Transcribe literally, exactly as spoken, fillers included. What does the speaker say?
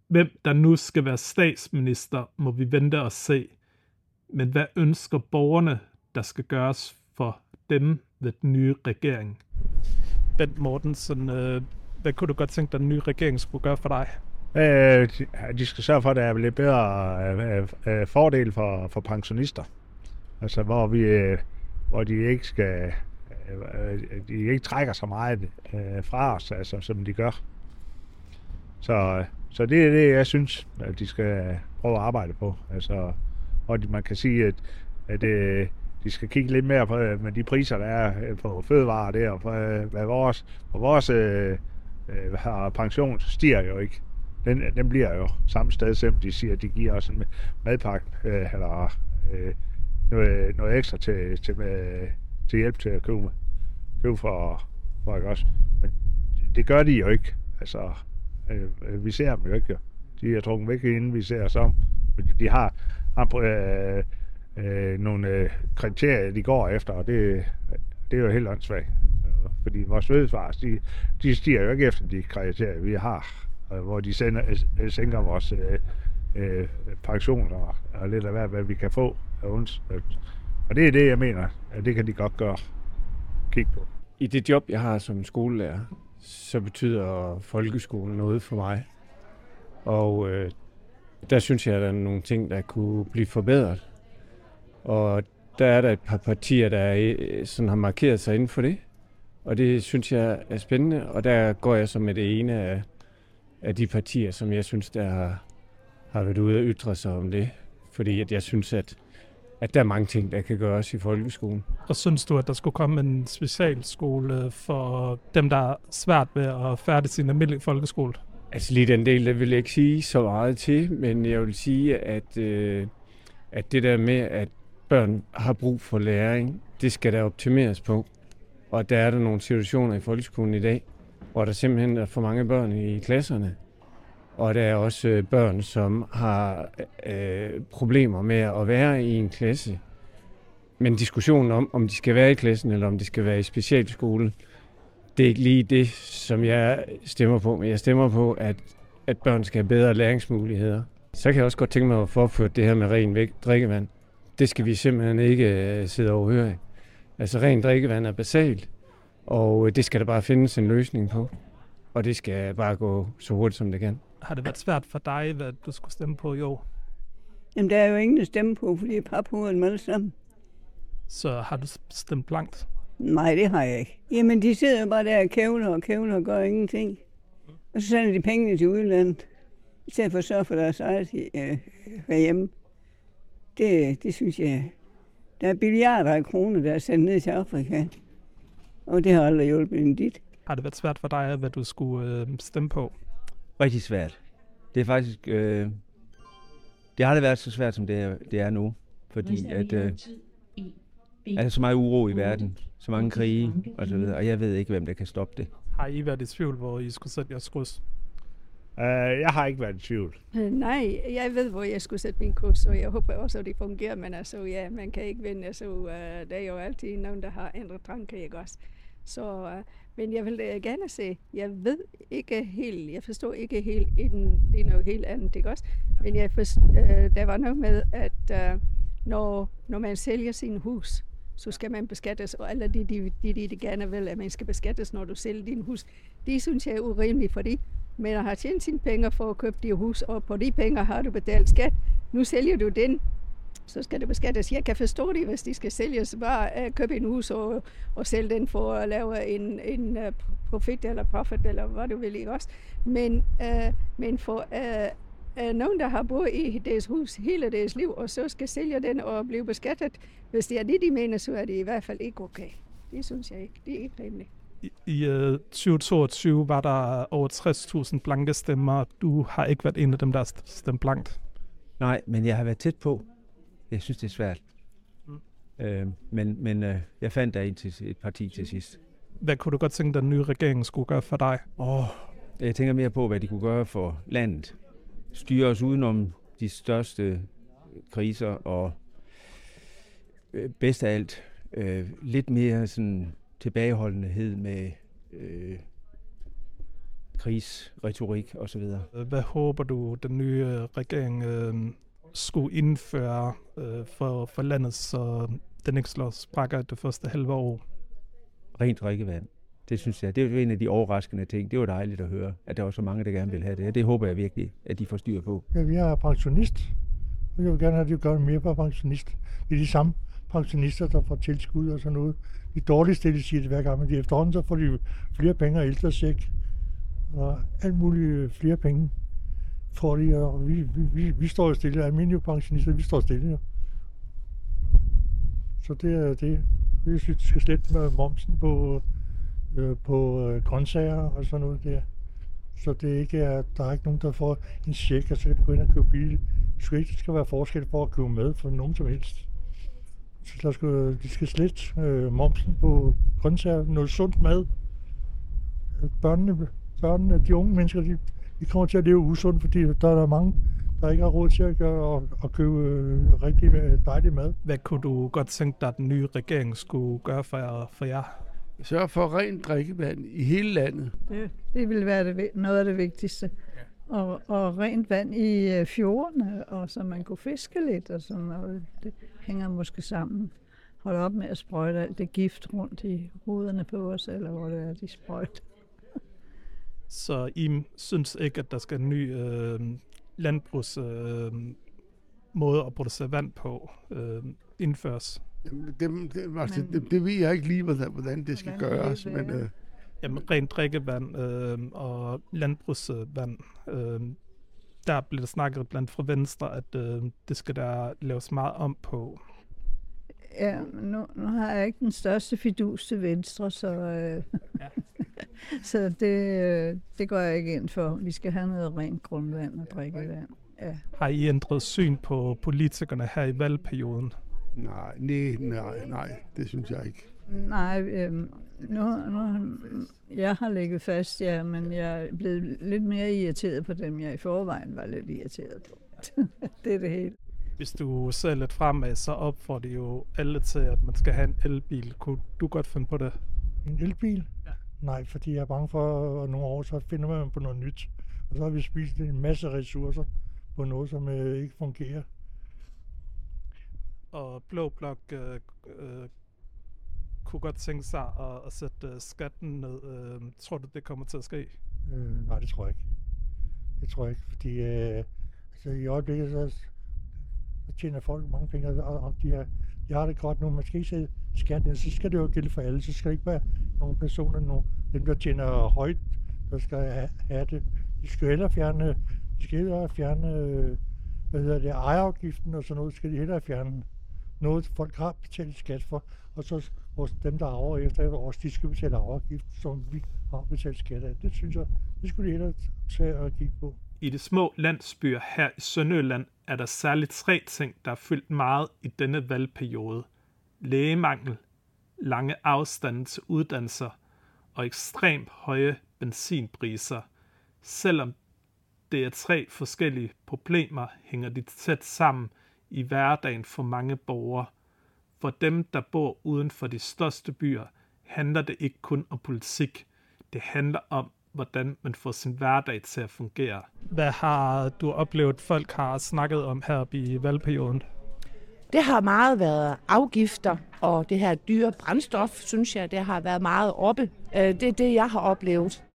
hvem der nu skal være statsminister, må vi vente og se. Men hvad ønsker borgerne, der skal gøres for dem ved den nye regering? Bent Mortensen, øh, hvad kunne du godt tænke dig, den nye regering skulle gøre for dig? Øh, de skal sørge for, at der er lidt bedre øh, øh, fordel for, for pensionister. Altså, hvor, vi, øh, hvor de ikke skal, øh, de ikke trækker så meget øh, fra os, altså, som de gør. Så, så det er det, jeg synes, at de skal prøve at arbejde på. Altså, og man kan sige, at, at øh, de skal kigge lidt mere på med de priser, der er på fødevarer der, og på, hvad vores, på vores øh, øh, pension stiger jo ikke. Den, den bliver jo samme sted, selvom de siger, at de giver os en madpakke, øh, eller øh, noget, noget ekstra til, til, med, til hjælp til at købe, købe for, for ikke også. Men det gør de jo ikke. Altså, øh, vi ser dem jo ikke. De er trukket væk, inden vi ser os om. De har, har øh, øh, nogle øh, kriterier, de går efter, og det, det er jo helt åndssvagt. Fordi vores fødevarer, de, de stiger jo ikke efter de kriterier, vi har, hvor de sender, sænker vores øh, øh, pensioner og, og lidt af hvad, hvad vi kan få af uns. Og det er det, jeg mener, at det kan de godt gøre. Kig på. I det job, jeg har som skolelærer, så betyder folkeskolen noget for mig. Og øh, der synes jeg, at der er nogle ting, der kunne blive forbedret. Og der er der et par partier, der sådan har markeret sig inden for det. Og det synes jeg er spændende, og der går jeg som med det ene af, af de partier, som jeg synes, der har, har været ude at ytre sig om det. Fordi at jeg synes, at, at der er mange ting, der kan gøres i folkeskolen. Og synes du, at der skulle komme en specialskole for dem, der er svært ved at færdige sin almindelige folkeskole? Altså lige den del, der vil jeg ikke sige så meget til, men jeg vil sige, at, øh, at det der med, at børn har brug for læring, det skal der optimeres på. Og der er der nogle situationer i folkeskolen i dag, hvor der simpelthen er for mange børn i klasserne. Og der er også børn, som har øh, problemer med at være i en klasse. Men diskussionen om, om de skal være i klassen, eller om de skal være i specialskole, det er ikke lige det, som jeg stemmer på. Men jeg stemmer på, at, at børn skal have bedre læringsmuligheder. Så kan jeg også godt tænke mig at få opført det her med ren væk, drikkevand. Det skal vi simpelthen ikke sidde overhøre. Altså ren drikkevand er basalt, og det skal der bare findes en løsning på. Og det skal bare gå så hurtigt, som det kan. Har det været svært for dig, hvad du skulle stemme på i år? Jamen, der er jo ingen at stemme på, fordi jeg er på en alle sammen. Så har du stemt blankt? Nej, det har jeg ikke. Jamen, de sidder jo bare der og kævler og kævler og gør ingenting. Og så sender de pengene til udlandet, i stedet for at sørge for deres eget øh, herhjemme. Det, det synes jeg. Der er milliarder af kroner, der er sendt ned til Afrika. Og det har aldrig hjulpet en dit. Har det været svært for dig, hvad du skulle øh, stemme på? Rigtig svært. Det er faktisk... Øh, det har aldrig været så svært, som det er, det er nu. Fordi at... Øh, er der så meget uro i verden, så mange krige og så videre, og jeg ved ikke, hvem der kan stoppe det. Har I været i tvivl, hvor I skulle sætte jeres kryds? Uh, jeg har ikke været i tvivl. Uh, nej, jeg ved, hvor jeg skulle sætte min kryds, og jeg håber også, at det fungerer, men altså, ja, man kan ikke vinde, så uh, der er jo altid nogen, der har ændret tanker, ikke også? Så, uh, men jeg vil uh, gerne se, jeg ved ikke helt, jeg forstår ikke helt, inden, det er noget helt andet, ikke også? Men jeg forstår, uh, der var noget med, at uh, når, når man sælger sin hus, så skal man beskattes, og alle de, de, de, de, de gerne vil, at man skal beskattes, når du sælger din hus. Det synes jeg er urimeligt, fordi man har tjent sine penge for at købe dit hus, og på de penge har du betalt skat. Nu sælger du den, så skal det beskattes. Jeg kan forstå det, hvis de skal sælges, bare at købe en hus og, og sælge den for at lave en, en profit eller profit, eller hvad du vil, ikke også? Men, uh, men for uh, uh, nogen, der har boet i deres hus hele deres liv, og så skal sælge den og blive beskattet, hvis det er det, de mener, så er det i hvert fald ikke okay. Det synes jeg ikke. Det er ikke rimeligt. I, i uh, tyve toogtyve var der over tres tusind blanke stemmer. Du har ikke været en af dem, der har stemt blankt. Nej, men jeg har været tæt på. Jeg synes, det er svært. Mm. Øh, men men øh, jeg fandt der en til et parti til sidst. Hvad kunne du godt tænke, at den nye regering skulle gøre for dig? Oh, jeg tænker mere på, hvad de kunne gøre for landet. Styre os udenom de største kriser, og øh, bedst af alt øh, lidt mere sådan tilbageholdenhed med, øh, krigsretorik osv. Hvad håber du, den nye regering øh, skulle indføre øh, for, for landet, så den ikke slår sprækker det første halve år? Rent drikkevand. Det synes jeg, det er jo en af de overraskende ting. Det var dejligt at høre, at der var så mange, der gerne vil have det. Det håber jeg virkelig, at de får styr på. Ja, vi er pensionist, og jeg vil gerne have, at de gør mere på pensionist. Det er de samme pensionister, der får tilskud og sådan noget. De dårligste, de siger det hver gang, men de efterhånden så får de flere penge og ældresæk. Og alt muligt flere penge får de, og vi, vi, vi, vi står stille. Almindelige pensionister, vi står stille. Ja. Så det er det. Jeg synes, det skal slette med momsen på, øh, på øh, grøntsager og sådan noget der. Så det ikke er, der er ikke nogen, der får en check, og så kan de gå ind og købe billigt. Det skal ikke, det skal være forskel for at købe mad for nogen som helst. Så der skal, de skal slette øh, momsen på grøntsager, noget sundt mad. Børnene, børnene, de unge mennesker, de, de kommer til at leve usundt, fordi der er mange, der ikke har råd til at, gøre, at, at købe øh, rigtig dejlig mad. Hvad kunne du godt tænke dig, at den nye regering skulle gøre for, for jer? Sørg for rent drikkevand i hele landet. Det, det vil være det, noget af det vigtigste. Ja. Og, og rent vand i fjordene, og så man kunne fiske lidt og sådan noget. Det hænger måske sammen. Hold op med at sprøjte alt det gift rundt i hovederne på os, eller hvor det er, de sprøjter. Så I synes ikke, at der skal en ny øh, landbrugs øh, måde at producere vand på øh, indføres? Jamen, det, det, altså, men, det, det ved jeg ikke lige, hvordan, hvordan det skal hvordan gøres. Det men, øh... Jamen, rent drikkevand øh, og landbrugsvand, øh, der bliver der snakket blandt fra Venstre, at øh, det skal der laves meget om på. Ja, nu, nu har jeg ikke den største fidus til Venstre, så, øh, ja. så det, øh, det går jeg ikke ind for. Vi skal have noget rent grundvand og drikkevand. Ja. Har I ændret syn på politikerne her i valgperioden? Nej, nej, nej, nej, det synes jeg ikke. Nej, øh, nu, nu, jeg har ligget fast, ja, men jeg er blevet lidt mere irriteret på dem, jeg i forvejen var lidt irriteret på. Det er det hele. Hvis du ser lidt fremad, så opfordrer de jo alle til, at man skal have en elbil. Kunne du godt finde på det? En elbil? Ja. Nej, fordi jeg er bange for, at nogle år så finder man på noget nyt. Og så har vi spist en masse ressourcer på noget, som øh, ikke fungerer. Og Blå Blok øh, øh, kunne godt tænke sig at, at sætte øh, skatten ned. Øh, tror du, det kommer til at ske? Øh, nej, det tror jeg ikke. Det tror jeg ikke, fordi øh, altså, i øjeblikket så, så tjener folk mange penge, og, og de, har, de har det godt nu. Man skal ikke sætte skatten ned, så skal det jo gælde for alle. Så skal det ikke være nogle personer, nogle, dem der tjener højt, der skal have, have det. De skal hellere fjerne, de skal hellere fjerne øh, hvad hedder det, ejerafgiften og sådan noget, skal de hellere fjerne. Noget folk har betalt skat for, og så hos dem, der arver efter også, de skal betale afgift, som vi har betalt skat af. Det synes jeg, det skulle de hellere tage og kigge på. I de små landsbyer her i Sønderjylland er der særligt tre ting, der er fyldt meget i denne valgperiode. Lægemangel, lange afstande til uddannelser og ekstremt høje benzinpriser. Selvom det er tre forskellige problemer, hænger de tæt sammen i hverdagen for mange borgere. For dem, der bor uden for de største byer, handler det ikke kun om politik. Det handler om, hvordan man får sin hverdag til at fungere. Hvad har du oplevet, folk har snakket om her i valgperioden? Det har meget været afgifter, og det her dyre brændstof, synes jeg, det har været meget oppe. Det er det, jeg har oplevet.